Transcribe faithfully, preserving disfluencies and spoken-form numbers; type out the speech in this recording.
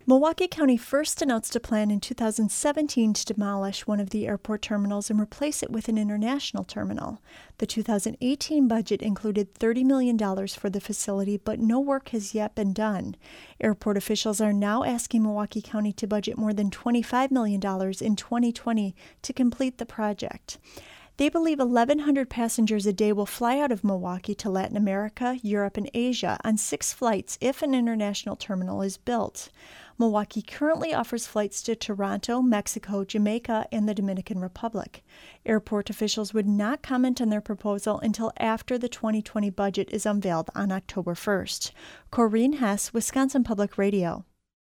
Milwaukee County first announced a plan in two thousand seventeen to demolish one of the airport terminals and replace it with an international terminal. The two thousand eighteen budget included thirty million dollars for the facility, but no work has yet been done. Airport officials are now asking Milwaukee County to budget more than twenty-five million dollars in twenty twenty to complete the project. They believe eleven hundred passengers a day will fly out of Milwaukee to Latin America, Europe, and Asia on six flights if an international terminal is built. Milwaukee currently offers flights to Toronto, Mexico, Jamaica, and the Dominican Republic. Airport officials would not comment on their proposal until after the twenty twenty budget is unveiled on October first. Corrine Hess, Wisconsin Public Radio.